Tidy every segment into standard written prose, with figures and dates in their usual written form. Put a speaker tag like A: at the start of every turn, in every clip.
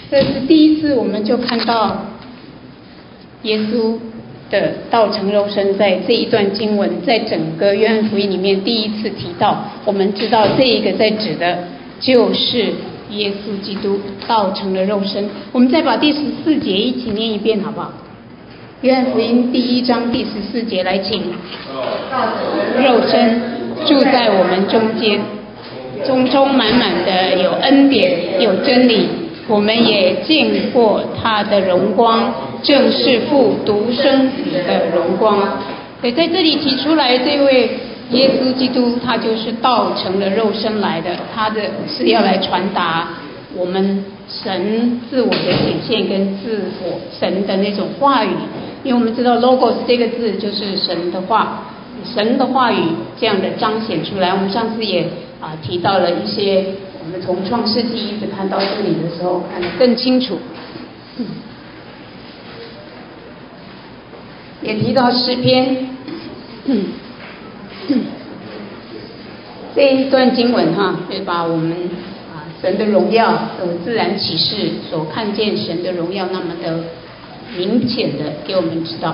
A: 这是第一次我们就看到耶稣的道成肉身，在这一段经文，在整个约翰福音里面第一次提到。我们知道这一个在指的就是耶稣基督道成了肉身。我们再把第14节一起念一遍好不好？约翰福音第1章第14节，来请。肉身住在我们中间，充充满满的有恩典有真理，我们也见过他的荣光，正是父独生子的荣光。所以在这里提出来，这位耶稣基督他就是道成了肉身来的，他的是要来传达我们神自我的显现跟自我神的那种话语。因为我们知道 logos 这个字就是神的话，神的话语这样的彰显出来。我们上次也提到了一些，我们从创世纪一直看到这里的时候看得更清楚。也提到诗篇，这一段经文就把我们神的荣耀自然启示所看见神的荣耀那么的明显的给我们知道。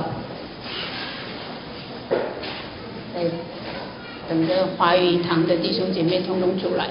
A: 等着华语堂的弟兄姐妹通通出来。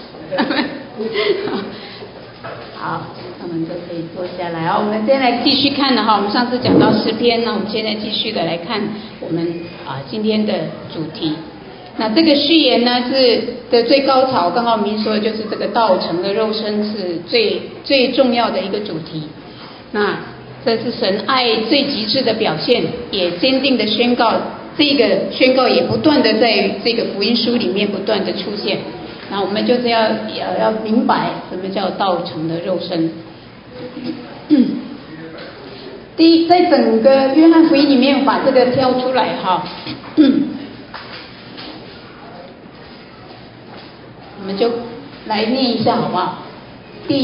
A: 好，那我们就可以坐下来。我们现在继续看了我们上次讲到诗篇，那我们现在继续的来看我们今天的主题。那这个序言呢是的最高潮，刚刚我们说的就是这个道成的肉身是最重要的一个主题。那这是神爱最极致的表现，也坚定的宣告。这个宣告也不断的在这个福音书里面不断的出现。那我们就是要明白什么叫道成的肉身。第一，在整个约翰福音里面把这个挑出来我们就来念一下好不好？第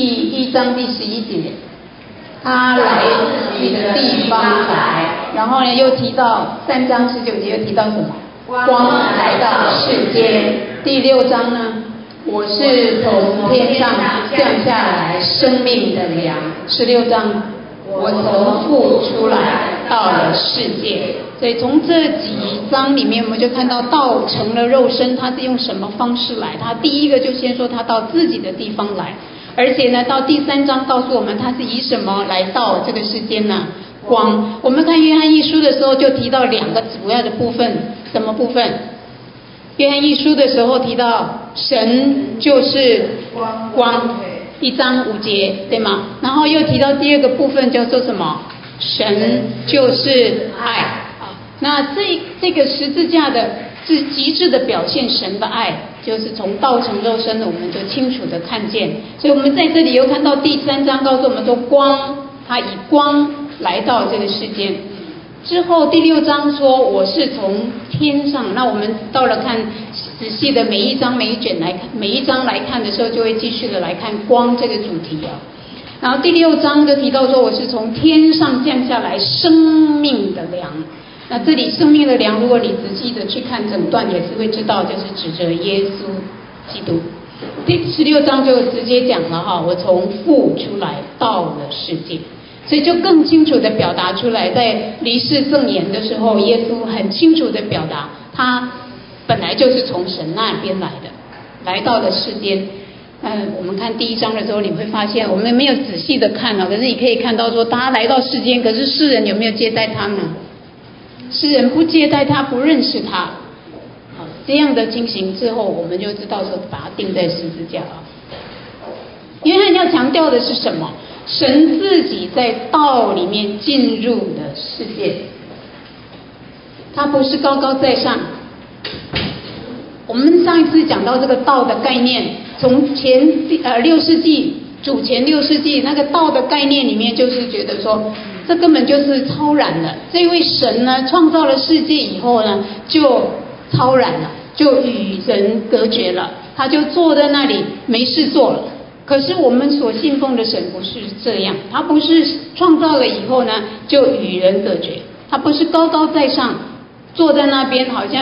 A: 1章第11节，他来自己的地方来，然后呢又提到3章19节又提到什么？光来到世间。第6章呢，我是从天上降下来生命的粮。16章，我从父出来到了世界。所以从这几章里面我们就看到道成了肉身，他是用什么方式来？他第一个就先说他到自己的地方来，而且呢到第3章告诉我们他是以什么来到这个世间呢？光。我们看约翰一书的时候就提到2个主要的部分。什么部分？约翰一书的时候提到神就是光，1章5节对吗？然后又提到第2个部分叫做什么？神就是爱。那这个十字架的是极致的表现神的爱，就是从道成肉身的我们就清楚的看见。所以我们在这里又看到第3章告诉我们说光，他以光来到这个世间。之后第6章说我是从天上，那我们到了看仔细的每一章每一卷来看，每一章来看的时候就会继续的来看光这个主题然后第6章就提到说我是从天上降下来生命的粮。那这里生命的粮，如果你仔细的去看整段也是会知道，就是指着耶稣基督。第16章就直接讲了我从父出来到了世界。所以就更清楚的表达出来，在离世赠言的时候，耶稣很清楚的表达他本来就是从神那边来的，来到了世间。我们看第1章的时候你会发现我们没有仔细的看可是你可以看到说他来到世间，可是世人有没有接待他呢？世人不接待他，不认识他。这样的情形之后我们就知道说把他钉在十字架约翰要强调的是什么？神自己在道里面进入的世界，他不是高高在上。我们上一次讲到这个道的概念，从前6世纪主前6世纪那个道的概念里面，就是觉得说这根本就是超然了。这位神呢创造了世界以后呢就超然了，就与人隔绝了，他就坐在那里没事做了。可是我们所信奉的神不是这样，他不是创造了以后呢就与人隔绝，他不是高高在上坐在那边好像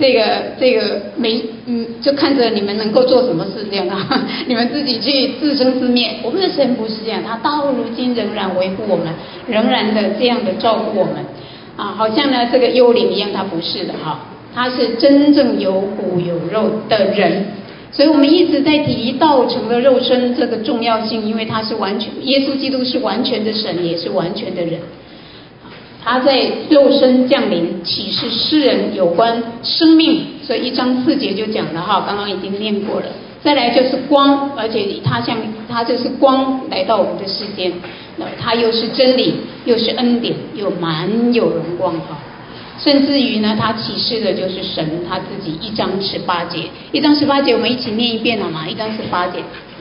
A: 这个就看着你们能够做什么事这样啊，你们自己去自生自灭。我们的神不是这样，他到如今仍然维护我们，仍然的这样的照顾我们啊，好像呢这个幽灵一样，他不是的哈，他是真正有骨有肉的人。所以我们一直在提道成了肉身这个重要性，因为他是完全，耶稣基督是完全的神，也是完全的人。他在肉身降临，启示世人有关生命，所以1章4节就讲了哈，刚刚已经念过了。再来就是光，而且他就是光来到我们的世间，他又是真理，又是恩典，又满有荣光哈。甚至于呢，他启示的就是神他自己。1章18节，1章18节我们一起念一遍好吗？1章18节，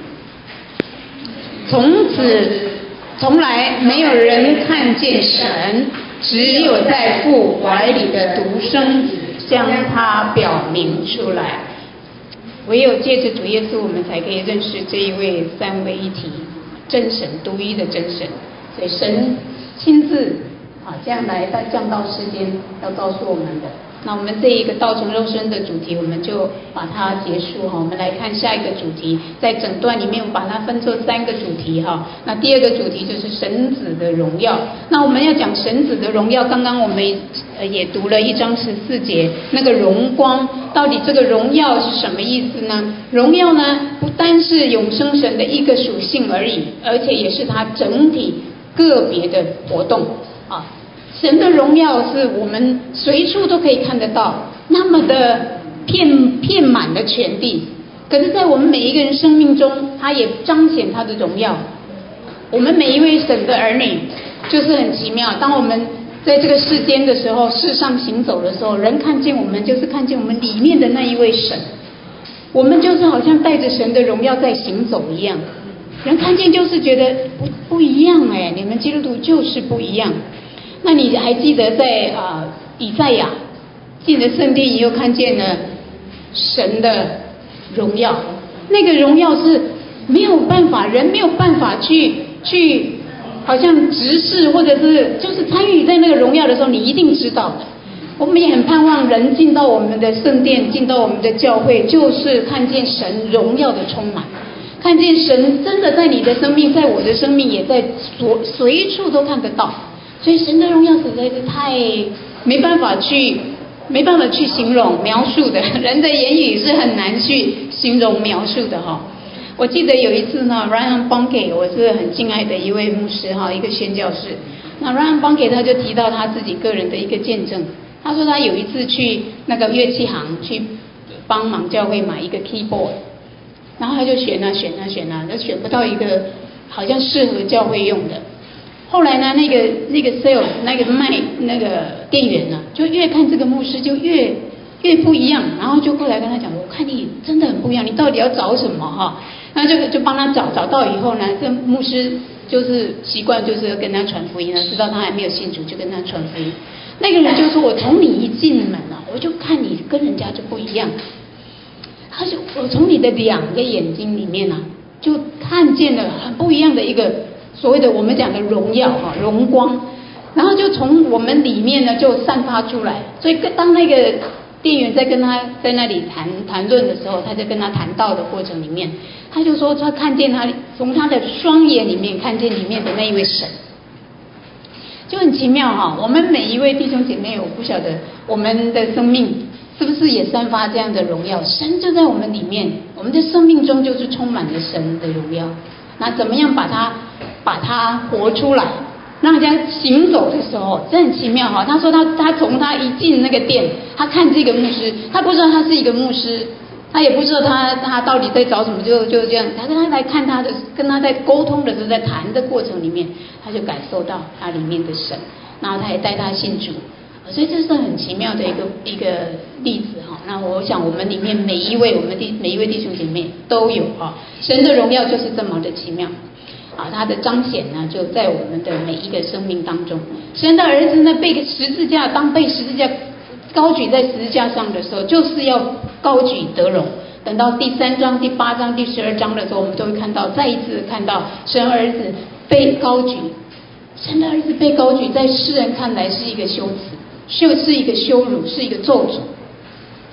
A: 从此从来没有人看见神，只有在父怀里的独生子将他表明出来。唯有借着主耶稣，我们才可以认识这一位三位一体真神，独一的真神。所以神亲自这样来降到世间，要告诉我们的。那我们这一个道成肉身的主题，我们就把它结束哈。我们来看下一个主题，在整段里面我把它分作3个主题哈。那第2个主题就是神子的荣耀。那我们要讲神子的荣耀，刚刚我们也读了1章14节，那个荣光，到底这个荣耀是什么意思呢？荣耀呢，不单是永生神的一个属性而已，而且也是它整体个别的活动啊。神的荣耀是我们随处都可以看得到，那么的遍满的全地。可是在我们每一个人生命中，他也彰显他的荣耀。我们每一位神的儿女就是很奇妙，当我们在这个世间的时候，世上行走的时候，人看见我们就是看见我们里面的那一位神，我们就是好像带着神的荣耀在行走一样。人看见就是觉得不一样哎，你们基督徒就是不一样。那你还记得在以赛亚进了圣殿以后，看见了神的荣耀，那个荣耀是没有办法，人没有办法去好像直视，或者是就是参与在那个荣耀的时候，你一定知道的。我们也很盼望人进到我们的圣殿，进到我们的教会，就是看见神荣耀的充满，看见神真的在你的生命，在我的生命也在随处都看得到。所以神的荣耀实在是太没办法去形容描述的，人的言语是很难去形容描述的哈。我记得有一次呢 Ryan Bonnke 我是很敬爱的一位牧师哈，一个宣教士。那 Ryan Bonnke 他就提到他自己个人的一个见证，他说他有一次去那个乐器行去帮忙教会买一个 keyboard， 然后他就选啊，他选不到一个好像适合教会用的。后来呢，那个 sales 那个店员呢，就越看这个牧师就越不一样，然后就过来跟他讲，我看你真的很不一样，你到底要找什么哈？然后就帮他找到以后呢，这牧师就是习惯就是跟他传福音了，知道他还没有信主就跟他传福音。那个人就说，我从你一进门啊，我就看你跟人家就不一样。他说我从你的2个眼睛里面啊，就看见了很不一样的一个所谓的我们讲的荣耀哈，荣光，然后就从我们里面呢就散发出来。所以当那个店员在跟他在那里谈论的时候，他在跟他谈道的过程里面，他就说他看见他从他的双眼里面看见里面的那一位神，就很奇妙哈。我们每一位弟兄姐妹，我不晓得我们的生命是不是也散发这样的荣耀？神就在我们里面，我们的生命中就是充满了神的荣耀。那怎么样把它活出来，让人家行走的时候，这很奇妙哈。他说他从他一进那个店，他看这个牧师，他不知道他是一个牧师，他也不知道他到底在找什么，就这样。他跟他来看他的，跟他在沟通的时候，在谈的过程里面，他就感受到他里面的神，然后他也带他信主。所以这是很奇妙的一个例子哈。那我想我们里面每一位弟兄姐妹都有哈，神的荣耀就是这么的奇妙啊，它的彰显呢就在我们的每一个生命当中。神的儿子呢被十字架高举在十字架上的时候，就是要高举得荣。等到第3章、第8章、第12章的时候，我们都会再一次看到神儿子被高举。神的儿子被高举，在世人看来是一个羞耻，是一个羞辱，是一个咒诅。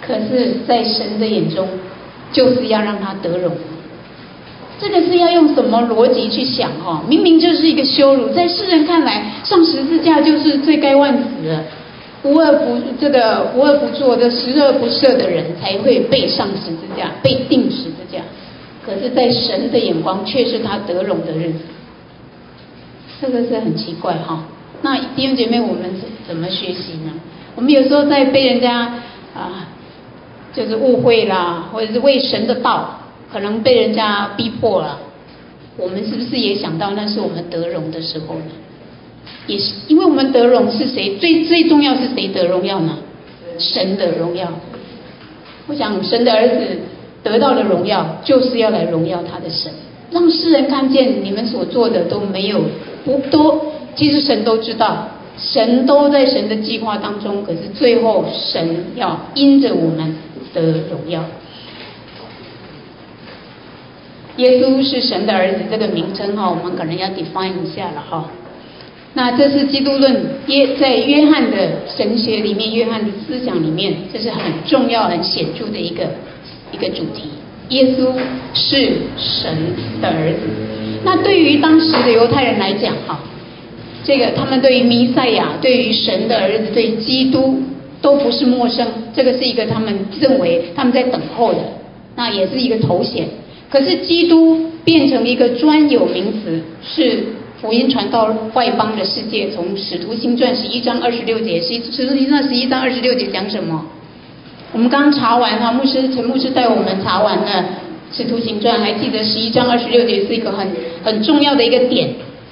A: 可是在神的眼中就是要让他得荣。这个是要用什么逻辑去想明明就是一个羞辱，在世人看来上十字架就是罪该万死了，无恶不作的十恶不赦的人才会被上十字架，被钉十字架。可是在神的眼光却是他得荣的日子，这个是很奇怪那弟兄姐妹，我们怎么学习呢？我们有时候在被人家就是误会啦，或者是为神的道可能被人家逼迫了，我们是不是也想到那是我们得荣的时候呢？也是，因为我们得荣是谁最重要，是谁得荣耀呢？神的荣耀。我想神的儿子得到的荣耀就是要来荣耀他的神，让世人看见你们所做的都没有其实神都知道，神都在神的计划当中，可是最后神要因着我们得荣耀。耶稣是神的儿子这个名称我们可能要 define 一下了那这是基督论在约翰的神学里面，约翰的思想里面，这是很重要很显著的一个主题。耶稣是神的儿子。那对于当时的犹太人来讲这个他们对于弥赛亚，对于神的儿子，对于基督都不是陌生，这个是一个他们认为他们在等候的，那也是一个头衔。可是基督变成一个专有名词，是福音传到外邦的世界。从使徒行传11章26节，使徒行传11章26节讲什么？我们刚查完陈牧师带我们查完了使徒行传，还记得11章26节是一个很重要的一个点。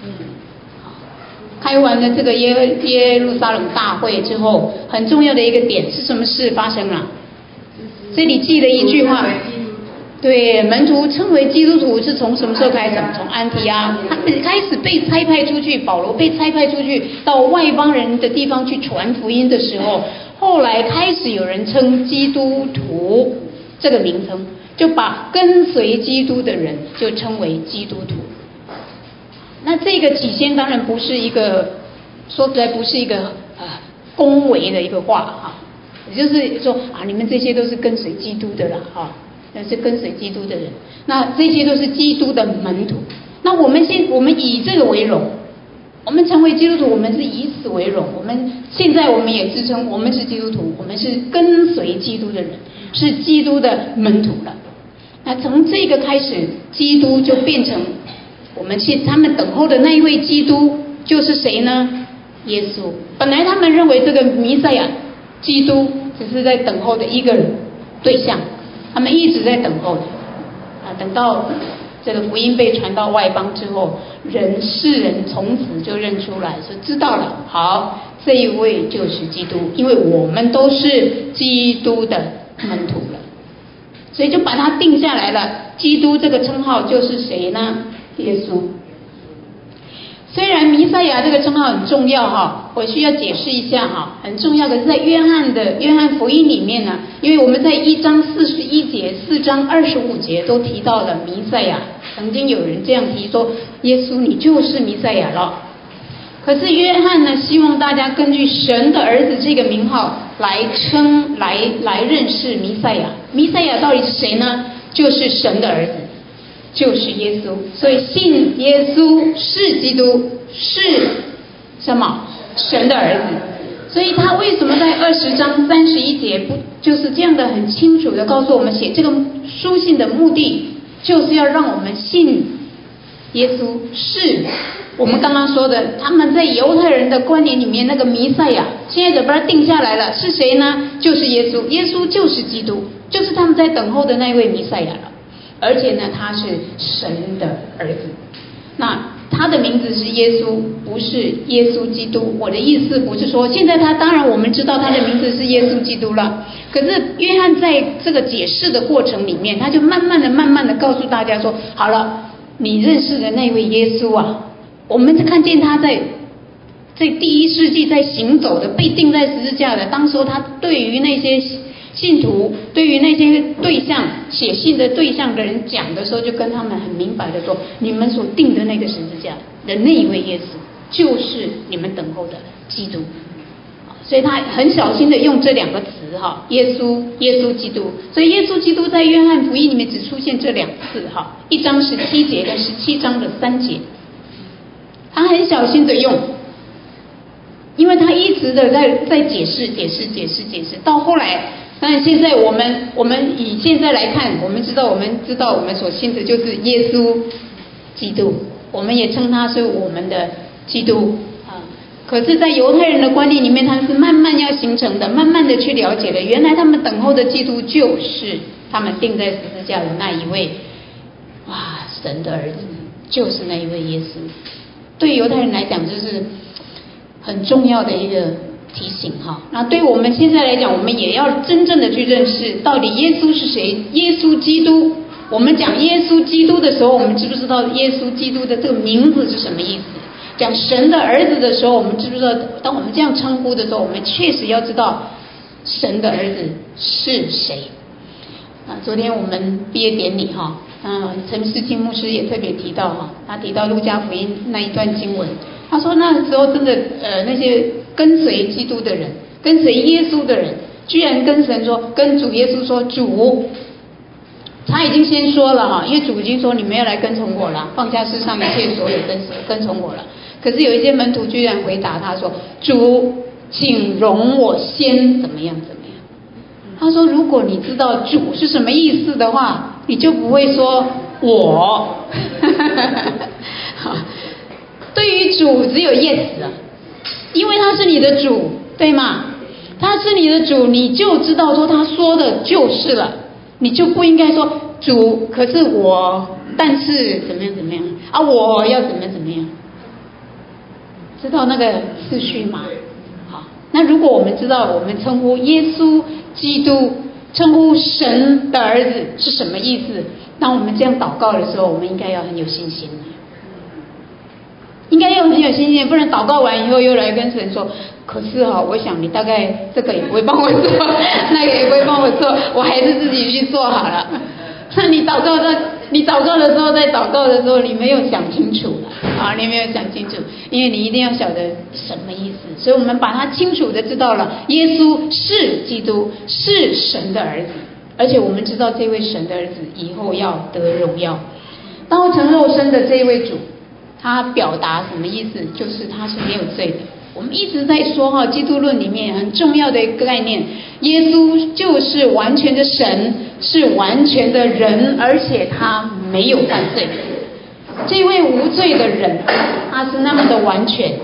A: 开完了这个耶路撒冷大会之后，很重要的一个点是什么事发生了？这里记了一句话，对，门徒称为基督徒是从什么时候开始？从安提阿，他开始被差派出去，保罗被差派出去到外邦人的地方去传福音的时候，后来开始有人称基督徒这个名称，就把跟随基督的人就称为基督徒。那这个起先当然不是一个，说出来不是一个恭维的一个话也就是说你们这些都是跟随基督的啦那是跟随基督的人，那这些都是基督的门徒。那我们以这个为荣，我们成为基督徒，我们是以此为荣。现在我们也自称我们是基督徒，我们是跟随基督的人，是基督的门徒了。那从这个开始，基督就变成他们等候的那一位基督就是谁呢？耶稣。本来他们认为这个弥赛亚基督只是在等候的一个对象，他们一直在等候的等到这个福音被传到外邦之后，世人从此就认出来，说知道了，好，这一位就是基督，因为我们都是基督的门徒了，所以就把它定下来了。基督这个称号就是谁呢？耶稣。虽然弥赛亚这个称号很重要我需要解释一下很重要。可是在约翰福音里面呢，因为我们在1章41节、4章25节都提到了弥赛亚，曾经有人这样提说，耶稣你就是弥赛亚了。可是约翰呢，希望大家根据神的儿子这个名号来认识弥赛亚。弥赛亚到底是谁呢？就是神的儿子，就是耶稣。所以信耶稣是基督，是什么？神的儿子。所以他为什么在20章31节不就是这样的很清楚的告诉我们，写这个书信的目的就是要让我们信耶稣是我们刚刚说的，他们在犹太人的观念里面那个弥赛亚，现在就把它定下来了，是谁呢？就是耶稣。耶稣就是基督，就是他们在等候的那位弥赛亚了。而且呢，他是神的儿子。那他的名字是耶稣，不是耶稣基督。我的意思不是说，现在当然我们知道他的名字是耶稣基督了。可是约翰在这个解释的过程里面，他就慢慢的告诉大家说，好了，你认识的那位耶稣我们看见他在第1世纪在行走的，被钉在十字架的。当时他对于那些信徒，对于那些对象写信的对象的人讲的时候，就跟他们很明白的说，你们所钉的那个十字架的那一位耶稣，就是你们等候的基督。 所以他很小心的用这两个词哈，耶稣基督。所以耶稣基督在约翰福音里面只出现这2次哈，1章17节跟17章的3节，他很小心的用，因为他一直的在解释，到后来，当然现在我们以现在来看，我们知道我们所信的就是耶稣基督，我们也称他是我们的基督啊。可是在犹太人的观念里面，他是慢慢要形成的，慢慢的去了解的，原来他们等候的基督就是他们钉在十字架的那一位，哇，神的儿子就是那一位耶稣。对犹太人来讲，就是很重要的一个提醒哈。那对我们现在来讲，我们也要真正的去认识到底耶稣是谁。耶稣基督，我们讲耶稣基督的时候，我们知不知道耶稣基督的这个名字是什么意思？讲神的儿子的时候，我们知不知道当我们这样称呼的时候，我们确实要知道神的儿子是谁啊？昨天我们毕业典礼哈，陈世清牧师也特别提到哈，他提到路加福音那一段经文，他说那时候真的那些跟随基督的人，跟随耶稣的人，居然跟神说，跟主耶稣说，主，他已经先说了哈，因为主已经说你们要来跟从我了，放下世上一切所有跟从我了。可是有一些门徒居然回答他说，主，请容我先怎么样。他说如果你知道主是什么意思的话，你就不会说我对于主只有 yes 啊，因为他是你的主，对吗？他是你的主，你就知道说他说的就是了，你就不应该说主，可是我，但是怎么样啊，我要怎么样，知道那个次序吗？好，那如果我们知道我们称呼耶稣基督，称呼神的儿子是什么意思，当我们这样祷告的时候，我们应该要很有信心，不然祷告完以后又来跟神说，可是我想你大概这个也不会帮我做，那个也不会帮我做，我还是自己去做好了。那你祷告的时候，在祷告的时候，你没有想清楚了你没有想清楚，因为你一定要晓得什么意思。所以我们把它清楚的知道了，耶稣是基督，是神的儿子，而且我们知道这位神的儿子以后要得荣耀。道成肉身的这位主，他表达什么意思？就是他是没有罪的。我们一直在说基督论里面很重要的一个概念，耶稣就是完全的神，是完全的人，而且他没有犯罪。这位无罪的人，他是那么的完全，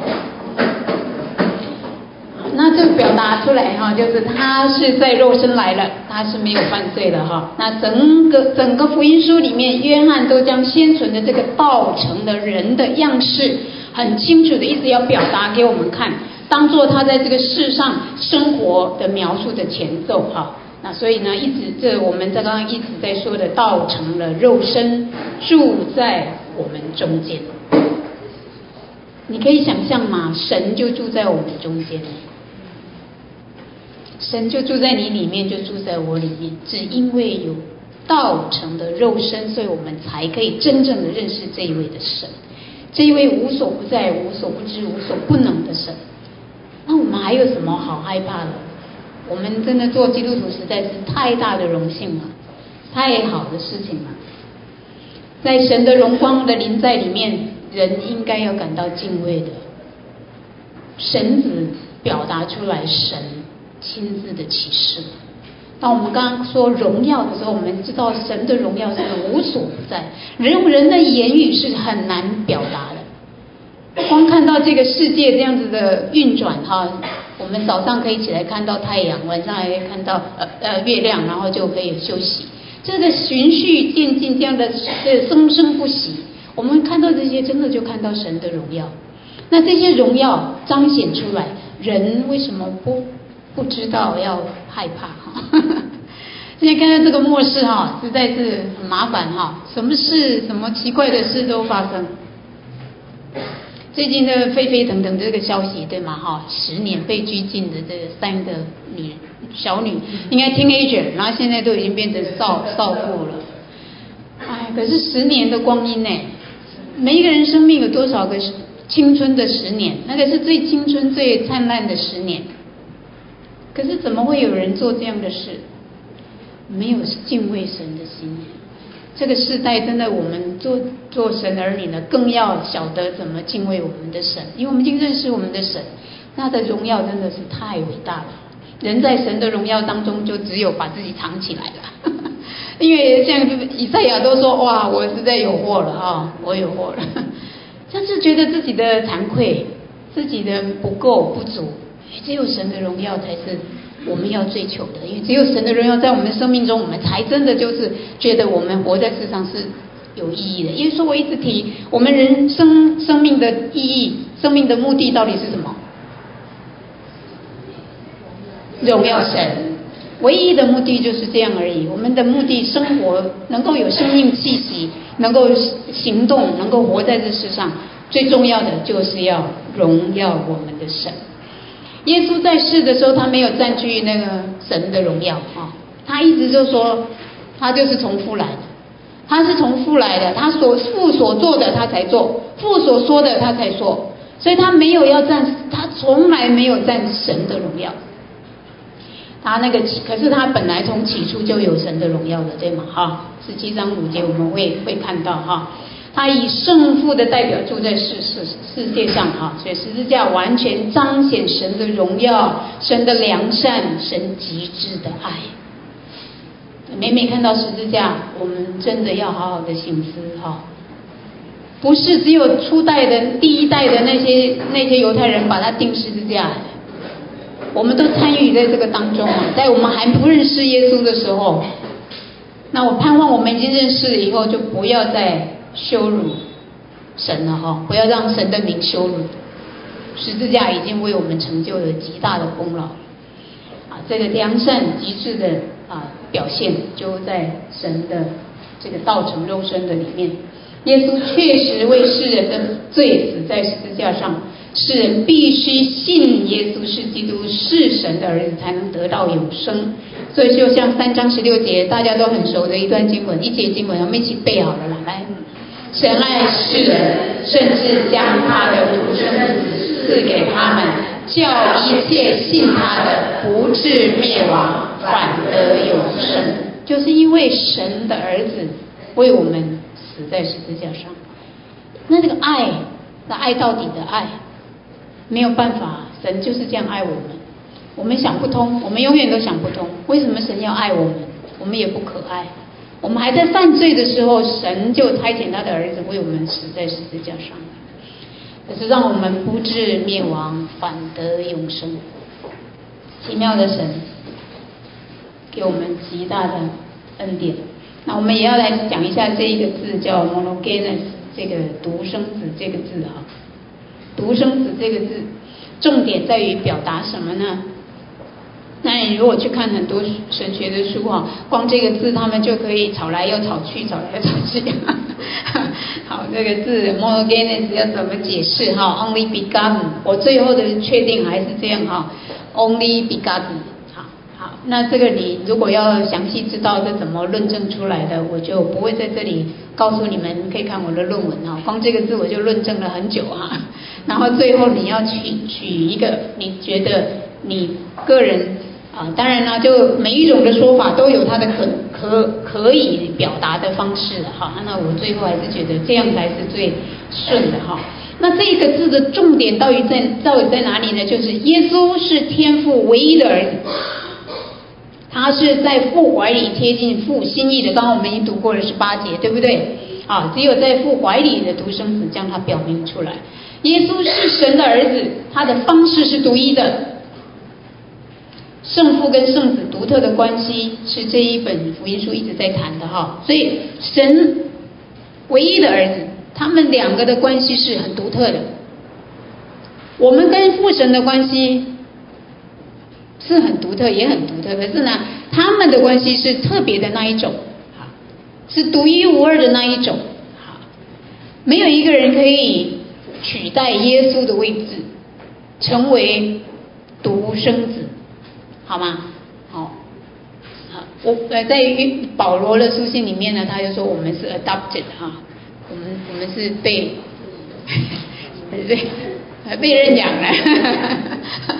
A: 那这表达出来就是他是在肉身来了，他是没有犯罪的那整个福音书里面，约翰都将先存的这个道成的人的样式很清楚的一直要表达给我们看，当做他在这个世上生活的描述的前奏那所以呢，我们刚刚一直在说的道成了肉身，住在我们中间。你可以想象吗？神就住在我们中间，神就住在你里面，就住在我里面。只因为有道成的肉身，所以我们才可以真正的认识这一位的神，这一位无所不在、无所不知、无所不能的神。那我们还有什么好害怕的？我们真的做基督徒实在是太大的荣幸了，太好的事情了。在神的荣光的临在里面，人应该要感到敬畏的。神子表达出来神亲自的启示。当我们刚刚说荣耀的时候，我们知道神的荣耀是无所不在，人的言语是很难表达的。光看到这个世界这样子的运转我们早上可以起来看到太阳，晚上还可以看到月亮，然后就可以休息。这个循序渐进这样的生生不息，我们看到这些真的就看到神的荣耀。那这些荣耀彰显出来，人为什么不知道要害怕现在看到这个末世实在是很麻烦什么事什么奇怪的事都发生。最近的沸沸腾腾这个消息对吗10年被拘禁的这3个小女，应该 teenager， 然后现在都已经变成少妇了。可是10年的光阴每一个人生命有多少个青春的10年，那个是最青春最灿烂的10年。 可是怎么会有人做这样的事？没有敬畏神的心。这个世代真的，我们做神儿女呢，更要晓得怎么敬畏我们的神，因为我们已经认识我们的神，他的荣耀真的是太伟大了。人在神的荣耀当中，就只有把自己藏起来了。因为像以赛亚都说，哇，我实在有祸了啊，我有祸了。就是觉得自己的惭愧，自己的不够不足，只有神的荣耀才是我们要追求的。因为只有神的荣耀在我们的生命中，我们才真的就是觉得我们活在世上是有意义的。因为说我一直提，我们人生命的意义、生命的目的到底是什么？荣耀神。唯一的目的就是这样而已。我们的目的，生活能够有生命气息，能够行动，能够活在这世上，最重要的就是要荣耀我们的神。耶稣在世的时候，他没有占据那个神的荣耀啊，他一直就说，他就是从父来的，他是从父来的，他父所做的他才做，父所说的他才说，所以他没有要占，他从来没有占神的荣耀。可是他本来从起初就有神的荣耀的，对吗？哈，17章5节我们会看到哈，他以圣父的代表住在世界上哈，所以十字架完全彰显神的荣耀、神的良善、神极致的爱。每每看到十字架，我们真的要好好的省思哈，不是只有初代的第一代的那些犹太人把它钉十字架。我们都参与在这个当中啊，在我们还不认识耶稣的时候，那我盼望我们已经认识了以后，就不要再羞辱神了哈，不要让神的名羞辱。十字架已经为我们成就了极大的功劳啊！这个良善极致的表现，就在神的这个道成肉身的里面。耶稣确实为世人的罪死在十字架上。世人必须信耶稣是基督，是神的儿子，才能得到永生。所以就像3章16节大家都很熟的一段经文，一节经文我们一起背好了啦。来，神爱世人，甚至将他的独生子赐给他们，叫一切信他的不至灭亡，反得永生。就是因为神的儿子为我们死在十字架上，那这个爱，那爱到底的爱，没有办法，神就是这样爱我们，我们想不通，我们永远都想不通，为什么神要爱我们？我们也不可爱，我们还在犯罪的时候，神就差遣他的儿子为我们死在十字架上，可是让我们不至灭亡，反得永生。奇妙的神给我们极大的恩典。那我们也要来讲一下这一个字，叫 monogenes， 这个独生子这个字哈。独生子这个字，重点在于表达什么呢？那你如果去看很多神学的书哈，光这个字他们就可以吵来又吵去，吵来又吵去。好，这个字 monogenes 要怎么解释哈 ？Only begotten， 我最后的确定还是这样哈 ，Only begotten。好，那这个你如果要详细知道这怎么论证出来的，我就不会在这里告诉你们，可以看我的论文哈。光这个字我就论证了很久哈。然后最后你要取一个你觉得你个人当然呢，就每一种的说法都有它的可以表达的方式哈。那我最后还是觉得这样才是最顺的哈。那这个字的重点到底在哪里呢？就是耶稣是天父唯一的儿子。他是在父怀里贴近父心意的，刚刚我们已经读过了18节，对不对？只有在父怀里的独生子将他表明出来。耶稣是神的儿子，他的方式是独一的。圣父跟圣子独特的关系是这一本福音书一直在谈的哈。所以神唯一的儿子，他们两个的关系是很独特的。我们跟父神的关系是很独特，也很独特，可是呢，他们的关系是特别的那一种，是独一无二的那一种，没有一个人可以取代耶稣的位置，成为独生子，好吗？好，我在保罗的书信里面呢，他就说我们是 adopted 我们是被认养的。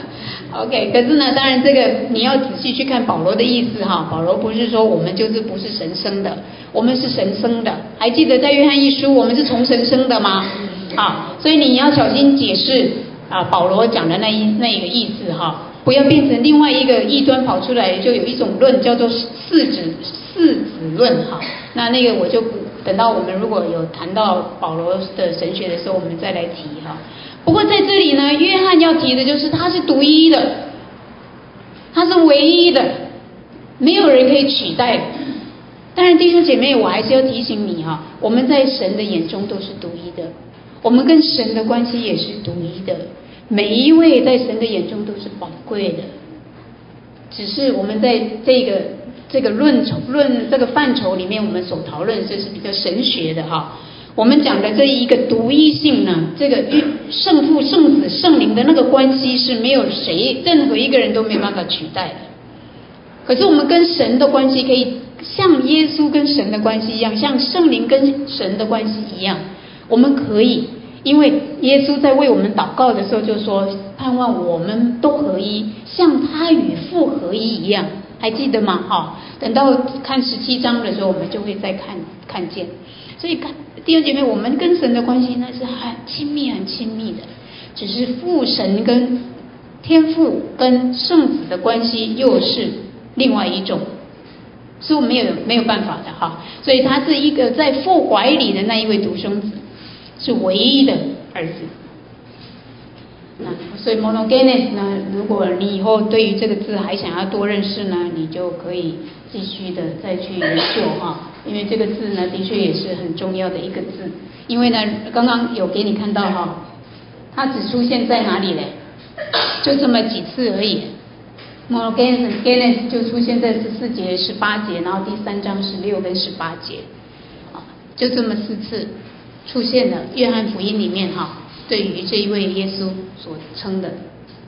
A: OK， 可是呢，当然这个你要仔细去看保罗的意思哈。保罗不是说我们就是不是神生的，我们是神生的。还记得在约翰一书，我们是从神生的吗？好，所以你要小心解释保罗讲的那一个意思哈，不要变成另外一个异端跑出来，就有一种论叫做四子论哈。那个我就等到我们如果有谈到保罗的神学的时候，我们再来提哈。不过在这里呢，约翰要提的就是他是独一的，他是唯一的，没有人可以取代。当然弟兄姐妹，我还是要提醒你哈，我们在神的眼中都是独一的，我们跟神的关系也是独一的，每一位在神的眼中都是宝贵的，只是我们在这个论这个范畴里面，我们所讨论这是比较神学的哈。我们讲的这一个独一性呢，这个圣父、圣子、圣灵的那个关系是没有任何一个人都没办法取代的。可是我们跟神的关系可以像耶稣跟神的关系一样，像圣灵跟神的关系一样，我们可以，因为耶稣在为我们祷告的时候就说，盼望我们都合一，像他与父合一一样，还记得吗？好，等到看17章的时候，我们就会再看见。所以弟兄姐妹，我们跟神的关系那是很亲密很亲密的，只是父神跟天父跟圣子的关系又是另外一种，是我们没有办法的哈。所以他是一个在父怀里的那一位独生子，是唯一的儿子。那所以 monogenes 呢，如果你以后对于这个字还想要多认识呢，你就可以继续的再去研究哈。因为这个字呢，的确也是很重要的一个字。因为呢，刚刚有给你看到哈，它只出现在哪里嘞？就这么几次而已。monogenes 就出现在14节、18节，然后第3章16跟18节，就这么4次出现了约翰福音里面哈。对于这一位耶稣所称的，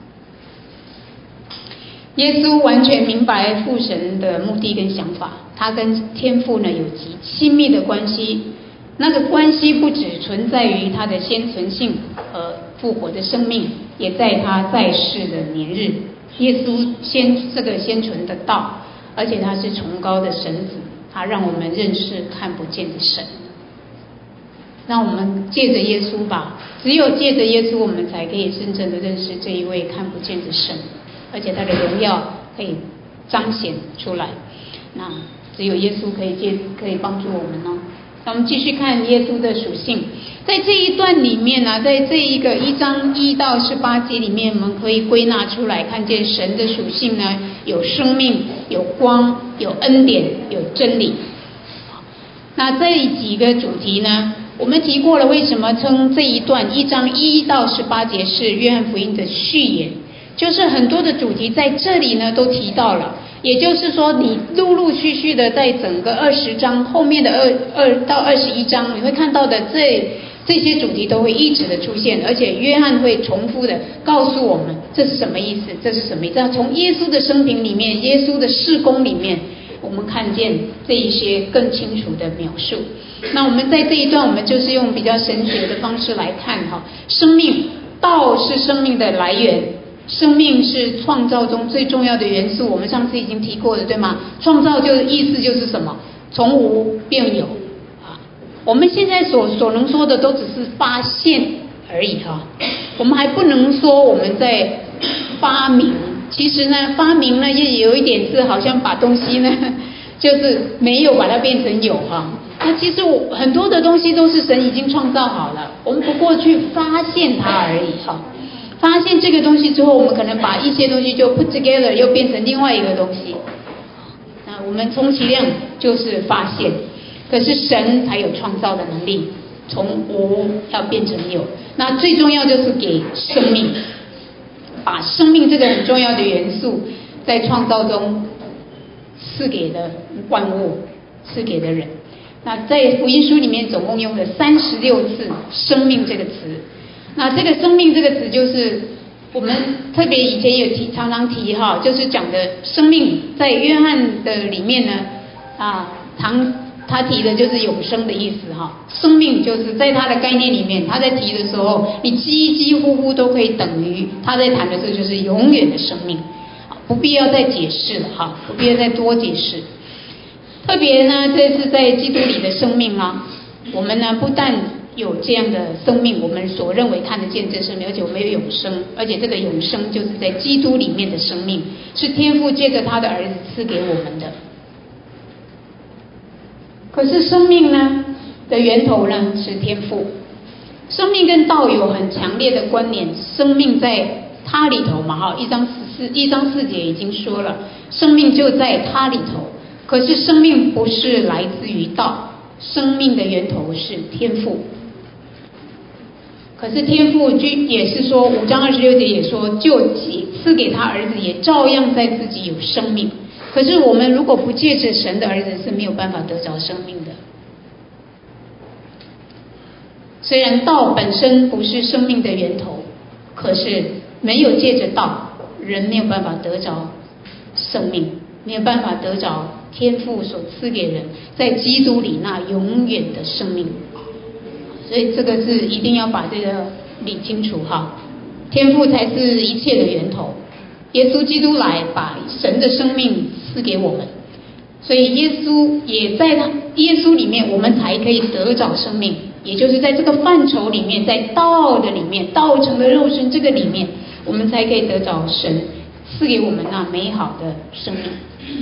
A: 耶稣完全明白父神的目的跟想法，他跟天父呢有极亲密的关系。那个关系不只存在于他的先存性和复活的生命，也在他在世的年日。耶稣先存的道，而且他是崇高的神子，他让我们认识看不见的神。让我们借着耶稣吧，只有借着耶稣，我们才可以真正的认识这一位看不见的神，而且他的荣耀可以彰显出来。那只有耶稣可以帮助我们哦。那我们继续看耶稣的属性，在这一段里面呢，在这一个1章1到18节里面，我们可以归纳出来，看见神的属性呢，有生命，有光，有恩典，有真理。那这几个主题呢，我们提过了，为什么称这一段1章1到18节是约翰福音的序言，就是很多的主题在这里呢都提到了。也就是说，你陆陆续续的在整个20章后面的2到21章，你会看到的这些主题都会一直的出现，而且约翰会重复的告诉我们这是什么意思，这是什么意思。从耶稣的生平里面，耶稣的事工里面，我们看见这一些更清楚的描述。那我们在这一段，我们就是用比较神学的方式来看哈，生命，道是生命的来源，生命是创造中最重要的元素，我们上次已经提过了，对吗？创造就是意思就是什么？从无变有啊。我们现在所能说的都只是发现而已哈，我们还不能说我们在发明。其实呢，发明呢也有一点是好像把东西呢，就是没有把它变成有哈。那其实很多的东西都是神已经创造好了，我们不过去发现它而已哈。发现这个东西之后，我们可能把一些东西就 put together， 又变成另外一个东西。那我们充其量就是发现，可是神才有创造的能力，从无要变成有。那最重要就是给生命，把生命这个很重要的元素，在创造中赐给的万物，赐给的人。那在福音书里面总共用了36次生命这个词。那这个生命这个词就是我们特别以前也常常提哈，就是讲的生命在约翰的里面呢常他提的就是永生的意思哈。生命就是在他的概念里面，他在提的时候，你几乎都可以等于他在谈的这就是永远的生命，不必要再解释了哈，不必要再多解释。特别呢，这是在基督里的生命啊，我们呢不但有这样的生命，我们所认为看得见这生命，而且我们有永生，而且这个永生就是在基督里面的生命，是天父借着他的儿子赐给我们的。可是生命呢的源头呢是天父，生命跟道有很强烈的关联，生命在他里头嘛哈，1章4节已经说了，生命就在他里头。可是生命不是来自于道，生命的源头是天父。可是天父也是说5章26节也说，就赐给他儿子，也照样在自己有生命。可是我们如果不借着神的儿子是没有办法得着生命的。虽然道本身不是生命的源头，可是没有借着道，人没有办法得着生命，没有办法得着天父所赐给人在基督里那永远的生命。所以这个是一定要把这个理清楚哈，天父才是一切的源头，耶稣基督来把神的生命赐给我们，所以耶稣也在耶稣里面我们才可以得着生命，也就是在这个范畴里面，在道的里面，道成的肉身这个里面，我们才可以得着神赐给我们那美好的生命。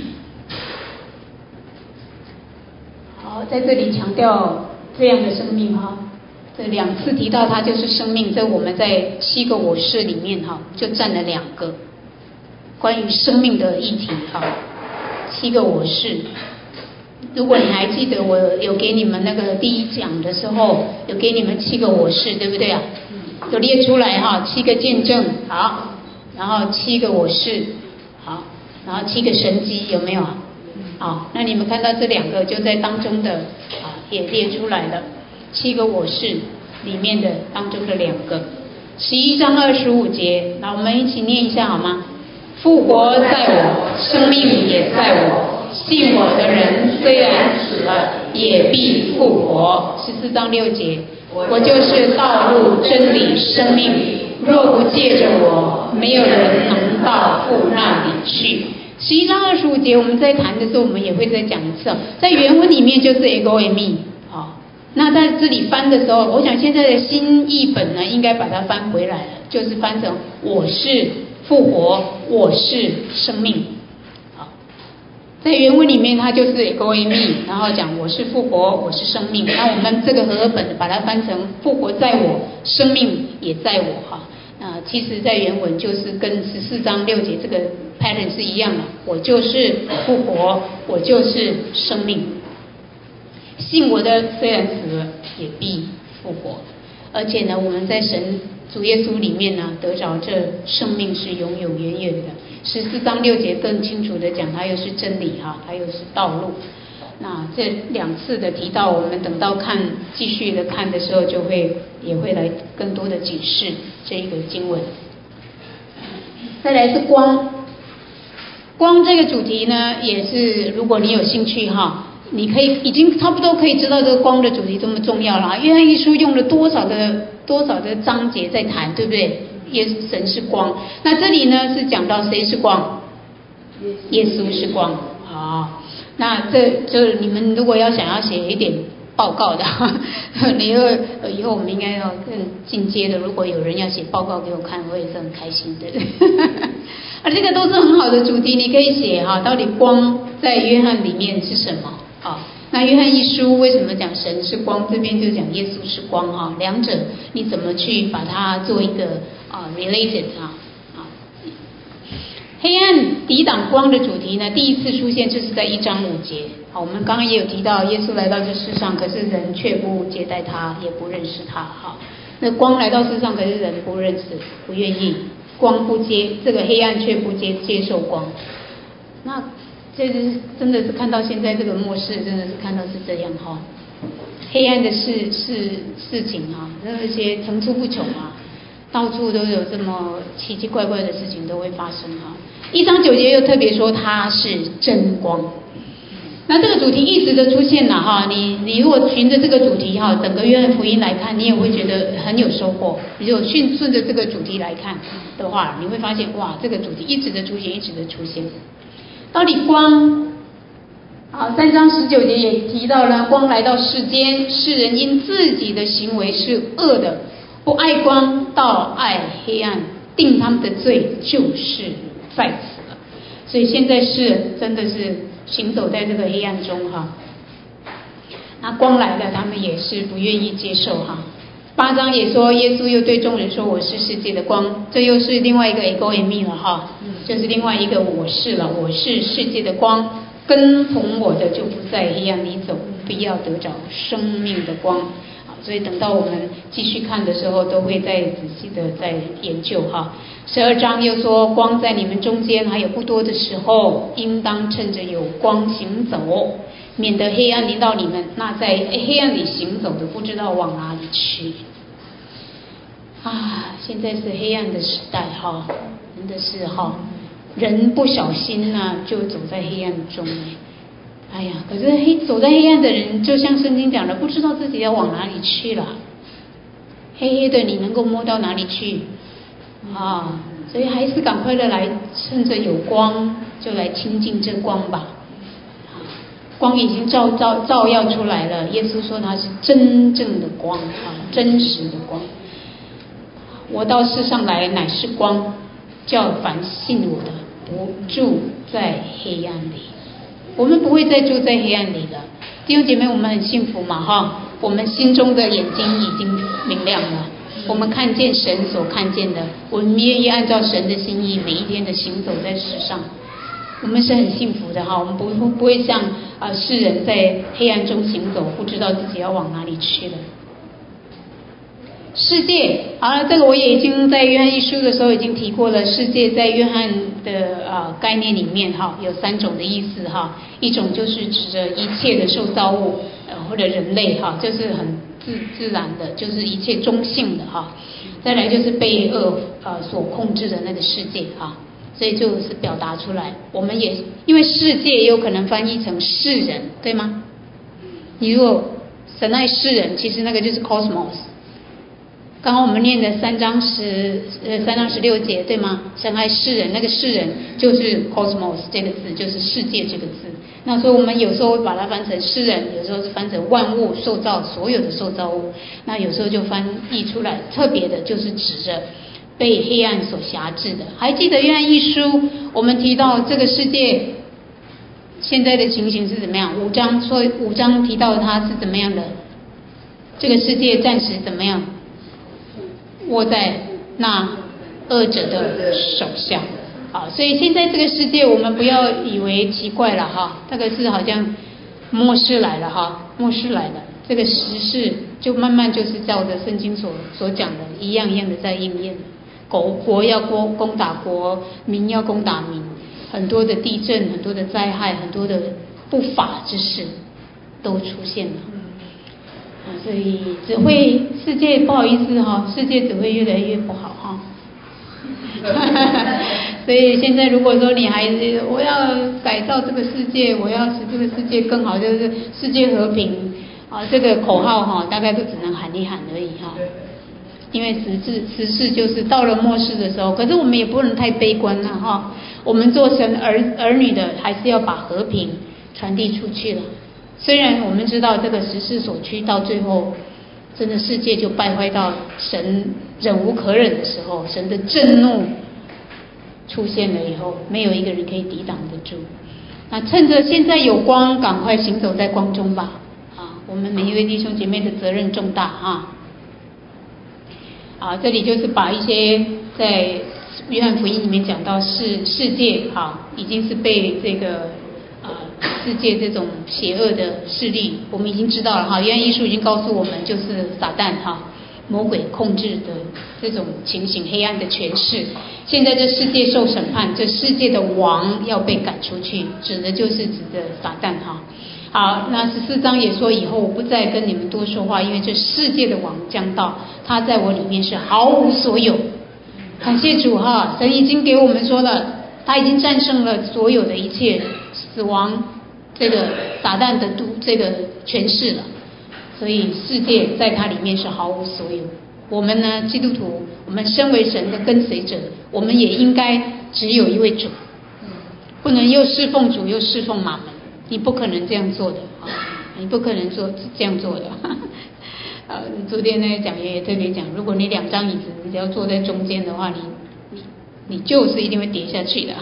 A: 好，在这里强调这样的生命哈，这2次提到它就是生命，这我们在7个我是里面哈就占了2个关于生命的议题哈。7个我是，如果你还记得我有给你们那个第1讲的时候，有给你们7个我是，对不对啊？有列出来哈，7个见证好，然后7个我是好，然后7个神迹，有没有啊？好，那你们看到这2个就在当中的也列出来了，7个我是里面的当中的2个。11章25节，那我们一起念一下好吗？复活在我，生命也在我，信我的人虽然死了，也必复活。14章6节，我就是道路真理生命，若不借着我，没有人能到父那里去。11章25节我们在谈的时候，我们也会再讲一次，在原文里面就是 ego eimi 那在这里翻的时候，我想现在的新译本呢应该把它翻回来了，就是翻成我是复活，我是生命。好，在原文里面它就是 ego eimi， 然后讲我是复活，我是生命。那我们这个和合本把它翻成复活在我，生命也在我哈。其实在原文就是跟14章6节这个 pattern 是一样的，我就是复活，我就是生命。信我的虽然死了，也必复活。而且呢，我们在神主耶稣里面呢，得着这生命是永永远远的。14章6节更清楚的讲，它又是真理哈，它又是道路。那这2次的提到，我们等到继续的看的时候，也会来更多的解释这一个经文。再来是光这个主题呢，也是如果你有兴趣哈，你可以已经差不多可以知道这个光的主题这么重要了。约翰一书用了多少的章节在谈，对不对？神是光。那这里呢是讲到谁是光？耶稣是光。好，那这你们如果要想要写一点报告的，以后我们应该要更进阶的。如果有人要写报告给我看，我也是很开心的。这个都是很好的主题，你可以写哈，到底光在约翰里面是什么？那约翰一书为什么讲神是光？这边就讲耶稣是光哈，两者你怎么去把它做一个related 黑暗抵挡光的主题呢，第一次出现就是在1章5节。好，我们刚刚也有提到，耶稣来到这世上，可是人却不接待他，也不认识他。好，那光来到世上，可是人不认识，不愿意，光不接，这个黑暗却不接受光。那这是真的是看到现在这个末世，真的是看到是这样哈，黑暗的事情啊，那些层出不穷啊，到处都有这么奇奇怪怪的事情都会发生哈。1章9节又特别说他是真光， 那这个主题一直的出现了哈，你如果循着这个主题哈，整个约翰福音来看，你也会觉得很有收获。如果顺着这个主题来看的话，你会发现哇，这个主题一直的出现，一直的出现。到底光3章19节也提到了，光来到世间，世人因自己的行为是恶的，不爱光，倒爱黑暗，定他们的罪就是在此了。所以现在世人真的是行走在这个黑暗中哈，那光来了，他们也是不愿意接受哈。8章也说，耶稣又对众人说：“我是世界的光。”这又是另外一个 ego eimi 了哈，就是另外一个我是了，我是世界的光，跟从我的就不在黑暗里走，必要得着生命的光。所以等到我们继续看的时候，都会再仔细的再研究哈。12章又说，光在你们中间还有不多的时候，应当趁着有光行走，免得黑暗临到你们。那在黑暗里行走的，不知道往哪里去。现在是黑暗的时代哈，真的是哈，人不小心呢，就走在黑暗中。哎呀，可是走在黑暗的人，就像圣经讲的，不知道自己要往哪里去了。黑黑的，你能够摸到哪里去所以还是赶快的来，趁着有光，就来亲近这光吧。光已经照耀出来了，耶稣说他是真正的光真实的光。我到世上来乃是光，叫凡信我的不住在黑暗里。我们不会再住在黑暗里了，弟兄姐妹，我们很幸福嘛我们心中的眼睛已经明亮了，我们看见神所看见的，我们愿意按照神的心意每一天的行走在世上，我们是很幸福的我们不会像世人在黑暗中行走，不知道自己要往哪里去了。世界这个我也已经在约翰一书的时候已经提过了。世界在约翰的概念里面有3种的意思一种就是指着一切的受造物或者人类就是很自然的，就是一切中性的再来就是被恶所控制的那个世界所以就是表达出来，我们也因为世界也有可能翻译成世人，对吗？你如果神爱世人，其实那个就是 cosmos。刚刚我们念的3章16节，对吗？神爱世人，那个世人就是 cosmos 这个字，就是世界这个字。那所以我们有时候会把它翻成世人，有时候是翻成万物受造，所有的受造物。那有时候就翻译出来，特别的就是指着被黑暗所辖制的。还记得约翰一书我们提到这个世界现在的情形是怎么样？5章提到它是怎么样的？这个世界暂时怎么样？握在那恶者的手下所以现在这个世界我们不要以为奇怪了这个是好像末世来了末世来了，这个时事就慢慢就是照着圣经所讲的一样的在应验。国要攻打国，民要攻打民，很多的地震，很多的灾害，很多的不法之事都出现了所以世界不好意思世界只会越来越不好所以现在如果说你还是我要改造这个世界，我要使这个世界更好，就是世界和平这个口号大概都只能喊一喊而已因为时事就是到了末世的时候，可是我们也不能太悲观了我们做神儿女的还是要把和平传递出去了。虽然我们知道这个时势所趋，到最后真的世界就败坏到神忍无可忍的时候，神的震怒出现了以后，没有一个人可以抵挡得住。那趁着现在有光，赶快行走在光中吧我们每一位弟兄姐妹的责任重大这里就是把一些在约翰福音里面讲到世界已经是被这个世界这种邪恶的势力，我们已经知道了约翰一书已经告诉我们，就是撒旦魔鬼控制的这种情形，黑暗的权势。现在这世界受审判，这世界的王要被赶出去，指的就是指的撒旦好，那14章也说，以后我不再跟你们多说话，因为这世界的王将到，他在我里面是毫无所有。感谢主神已经给我们说了，他已经战胜了所有的一切死亡， 这个撒旦的这个权势了，所以世界在它里面是毫无所有。我们呢，基督徒，我们身为神的跟随者，我们也应该只有一位主，不能又侍奉主又侍奉马门，你不可能这样做的啊，你不可能这样做的。昨天那个讲员也特别讲，如果你2张椅子，你只要坐在中间的话，你就是一定会跌下去的。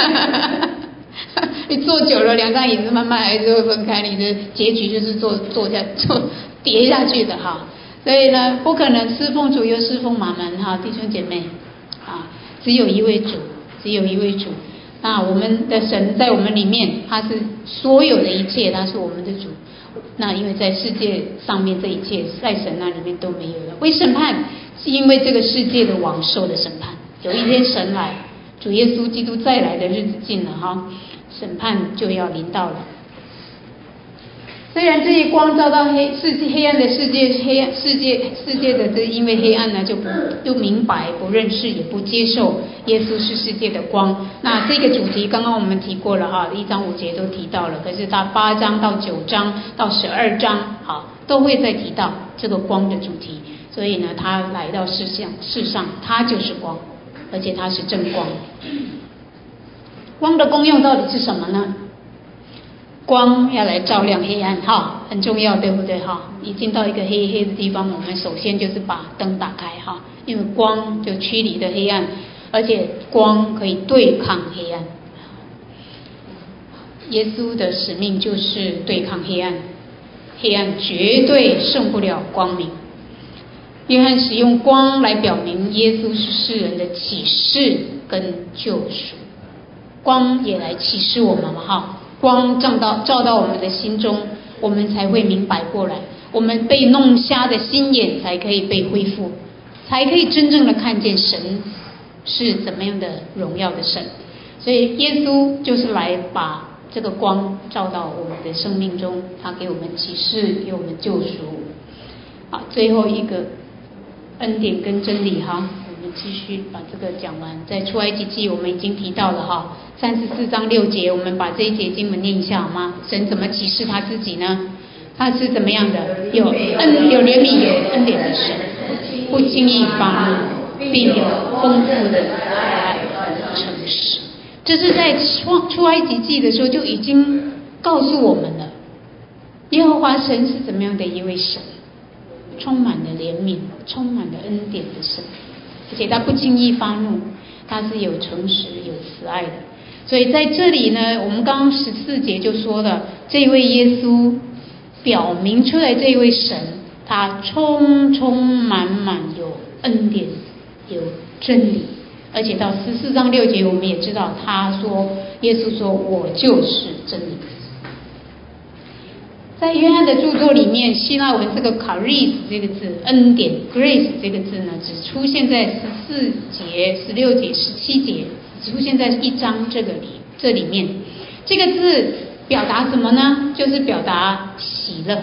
A: 你坐久了，2张椅子慢慢还是会分开，你的结局就是跌下去的哈。所以呢，不可能侍奉主又侍奉马门哈，弟兄姐妹啊，只有一位主，只有一位主。那我们的神在我们里面，他是所有的一切，他是我们的主。那因为在世界上面这一切在神那里面都没有了。为审判，是因为这个世界的王受的审判。有一天神来，主耶稣基督再来的日子近了哈，审判就要临到了。虽然这一光照到黑暗的世界的这因为黑暗呢就不明白不认识也不接受耶稣是世界的光。那这个主题刚刚我们提过了哈，1章5节都提到了，可是到8章到9章到12章好都会再提到这个光的主题。所以呢，他来到世上他就是光，而且他是真光。光的功用到底是什么呢？光要来照亮黑暗哈，很重要，对不对哈？一进到一个黑黑的地方，我们首先就是把灯打开哈，因为光就驱离的黑暗，而且光可以对抗黑暗。耶稣的使命就是对抗黑暗，黑暗绝对胜不了光明。约翰使用光来表明耶稣是世人的启示跟救赎，光也来启示我们嘛哈。光照到我们的心中，我们才会明白过来，我们被弄瞎的心眼才可以被恢复，才可以真正的看见神是怎么样的荣耀的神。所以耶稣就是来把这个光照到我们的生命中，他给我们启示，给我们救赎。好，最后一个恩典跟真理哈，我们继续把这个讲完。在出埃及记我们已经提到了哈，34章6节，我们把这一节经文念一下好吗？神怎么启示他自己呢？他是怎么样的？有怜悯有恩典的神，不轻易发怒，并有丰富的慈爱和诚实。这是在出埃及记的时候就已经告诉我们了，耶和华神是怎么样的一位神，充满了怜悯，充满了恩典的神，而且他不轻易发怒，他是有诚实有慈爱的。所以在这里呢，我们刚刚14节就说了，这位耶稣表明出来，这位神他充满有恩典有真理。而且到14章6节我们也知道，耶稣说我就是真理。在约翰的著作里面，希腊文这个 charis 这个字，恩典 grace 这个字呢，只出现在14节、16节、17节，只出现在1章这里面。这个字表达什么呢？就是表达喜乐，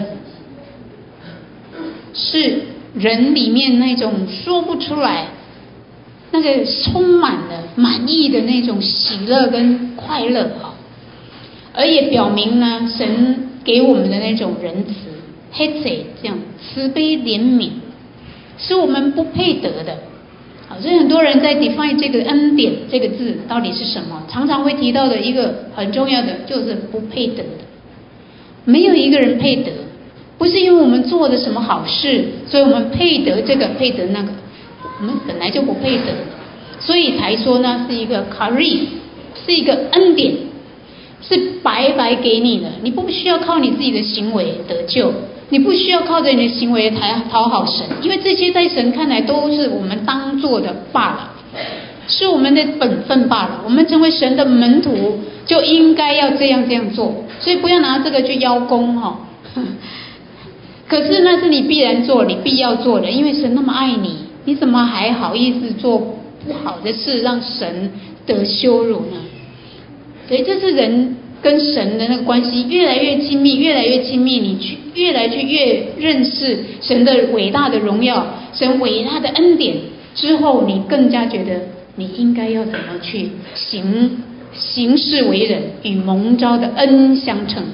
A: 是人里面那种说不出来，那个充满了满意的那种喜乐跟快乐哈，而也表明呢，神给我们的那种仁慈 hesed 这样慈悲怜悯，是我们不配得的。好，所以很多人在 define 这个恩典这个字到底是什么，常常会提到的一个很重要的就是不配得的。没有一个人配得，不是因为我们做的什么好事，所以我们配得这个配得那个，我们本来就不配得，所以才说呢是一个 charis， 是一个恩典，是白白给你的，你不需要靠你自己的行为得救，你不需要靠着你的行为讨好神，因为这些在神看来都是我们当做的罢了，是我们的本分罢了。我们成为神的门徒就应该要这样做，所以不要拿这个去邀功哈。可是那是你必然做，你必要做的，因为神那么爱你，你怎么还好意思做不好的事，让神得羞辱呢？所以这是人跟神的那个关系越来越亲密，越来越亲密，你越认识神的伟大的荣耀，神伟大的恩典之后，你更加觉得你应该要怎么去行事为人，与蒙召的恩相称，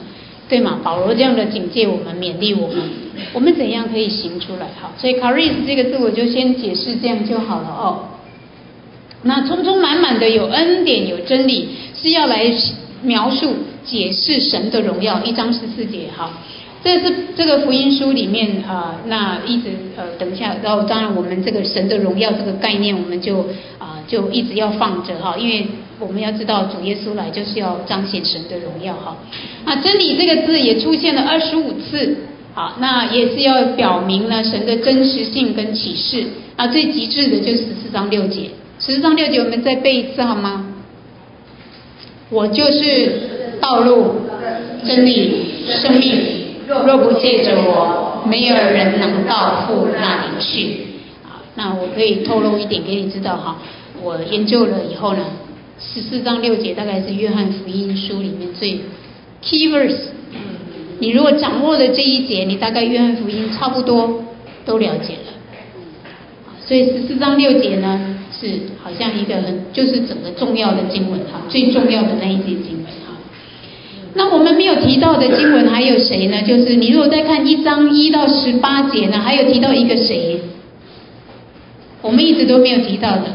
A: 对吗？保罗这样的警戒我们，勉励我们怎样可以行出来？好，所以 charis 这个字我就先解释这样就好了哦。那充充满满的有恩典有真理，是要来描述解释神的荣耀。1章14节，好，这个福音书里面那一直等一下，然后当然我们这个神的荣耀这个概念，我们就一直要放着哈，因为我们要知道主耶稣来就是要彰显神的荣耀哈。那真理这个字也出现了25次，好，那也是要表明呢神的真实性跟启示。那最极致的就是14章6节，14章6节我们再背一次好吗？我就是道路、真理、生命，若不借着我，没有人能到父那里去。好，那我可以透露一点给你知道哈，我研究了以后呢，14章6节大概是约翰福音书里面最 key verse。你如果掌握了这一节，你大概约翰福音差不多都了解了。所以14章6节呢，是好像一个就是整个重要的经文哈，最重要的那一节经文哈。那我们没有提到的经文还有谁呢？就是你如果再看1章1到18节呢，还有提到一个谁，我们一直都没有提到的，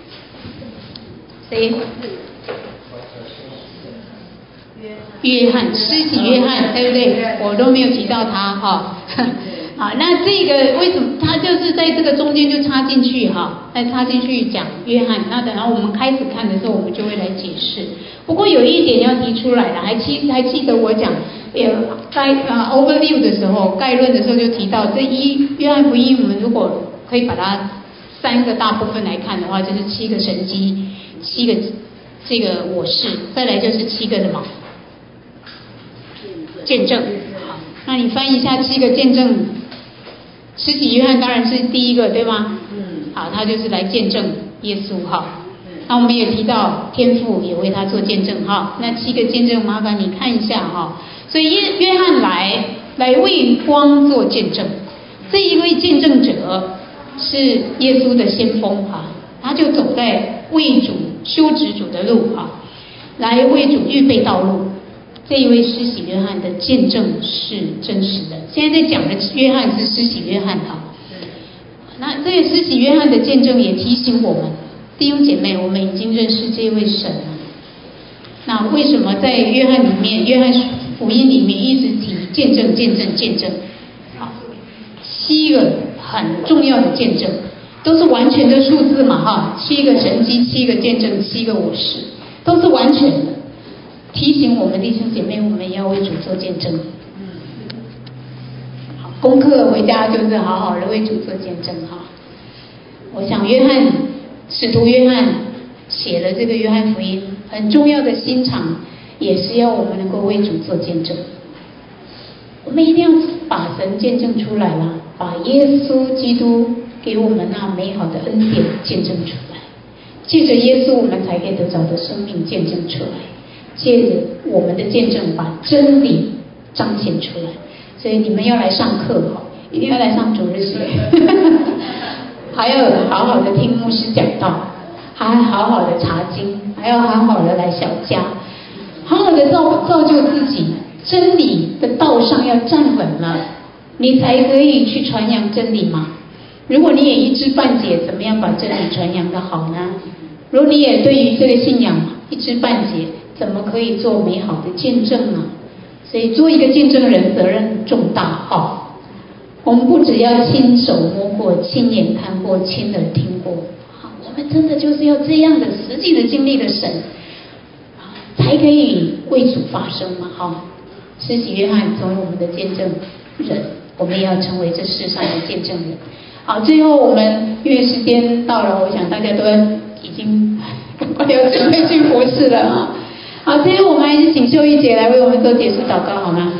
A: 谁？约翰，施洗约翰，对不对？我都没有提到他哈。好，那这个为什么他就是在这个中间就插进去哈？再插进去讲约翰。那等到我们开始看的时候，我们就会来解释。不过有一点要提出来的，还记得我讲在overview 的时候，概论的时候就提到约翰福音，我们如果可以把它3个大部分来看的话，就是7个神迹，7个这个我是，再来就是7个什么见证。好，那你翻译一下7个见证。施洗约翰当然是第一个，对吗？好，他就是来见证耶稣哈。那我们也提到天父也为他做见证哈。那7个见证，麻烦你看一下哈。所以约翰来为光做见证，这一位见证者是耶稣的先锋哈，他就走在为主修直主的路哈，来为主预备道路。这一位施洗约翰的见证是真实的。现在在讲的约翰是施洗约翰哈。那这个施洗约翰的见证也提醒我们弟兄姐妹，我们已经认识这位神了。那为什么在约翰福音里面一直提见证见证见证？好，7个很重要的见证，都是完全的数字嘛哈，7个神迹，7个见证，7个我是，都是完全的。提醒我们弟兄姐妹，我们也要为主做见证。好，功课回家就是好好的为主做见证哈。我想使徒约翰写了这个约翰福音，很重要的心肠也是要我们能够为主做见证。我们一定要把神见证出来了，把耶稣基督给我们那美好的恩典见证出来。借着耶稣，我们才可以得着的生命见证出来。借着我们的见证，把真理彰显出来。所以你们要来上课哈，一定要来上主日学，还要好好的听牧师讲道，还要好好的查经，还要好好的来小家，好好的造就自己，真理的道上要站稳了，你才可以去传扬真理嘛。如果你也一知半解，怎么样把真理传扬的好呢？如果你也对于这个信仰一知半解，怎么可以做美好的见证呢？所以做一个见证人责任重大哈。我们不只要亲手摸过、亲眼看过、亲耳听过，我们真的就是要这样的实际的经历的神，才可以为主发声嘛哈。施洗约翰成为我们的见证人，我们也要成为这世上的见证人。好，最后我们因为时间到了，我想大家都已经快要准备去服侍了啊。好，最后我们还是请秀玉姐来为我们做结束祷告好吗？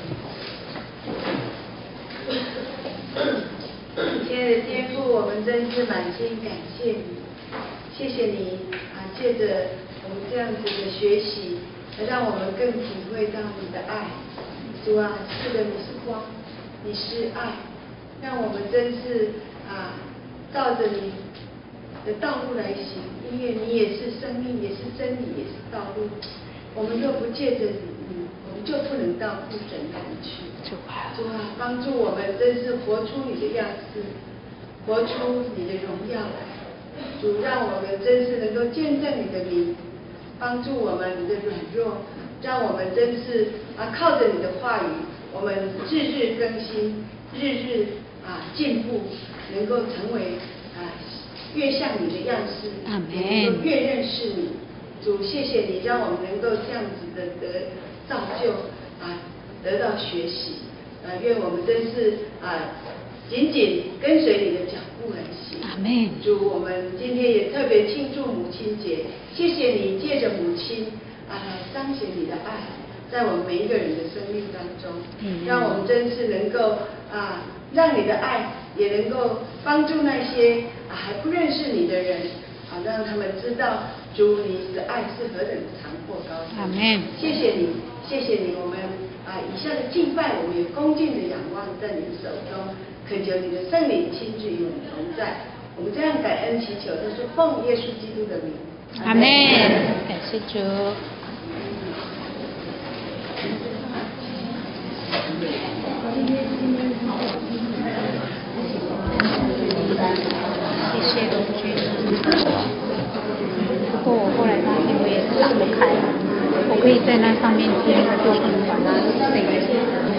B: 亲爱的天父，我们真是满心感谢你，谢谢你借着我们这样子的学习，让我们更体会到你的爱。主啊，是的，你是光，你是爱，让我们真是照着你的道路来行，因为你也是生命，也是真理，也是道路。我们若不借着你，我们就不能到父神那里去。
A: 主啊，
B: 帮助我们真是活出你的样式，活出你的荣耀来。主，让我们真是能够见证你的名，帮助我们的软弱，让我们真是靠着你的话语，我们日日更新，日日进步，能够成为越像你的样式，能够越认识你。主，谢谢你让我们能够这样子的得造就得到学习。愿我们真是紧紧跟随你的脚步来行。
A: 阿们。
B: 主，我们今天也特别庆祝母亲节，谢谢你借着母亲来彰显你的爱，在我们每一个人的生命当中，让我们真是能够让你的爱也能够帮助那些还不认识你的人，让他们知道主你的爱是何等长阔高深。
A: 阿们。
B: 谢谢你，谢谢你，我们以下的敬拜，我们也恭敬的仰望在你的手中，恳求你的圣灵亲自与我们同在。我们这样感恩祈求，都是奉耶稣基督的名。
A: 阿们。感谢主。谢谢龙君。不过我后来发现我也是打不开，我可以在那上面听，就把它背起来。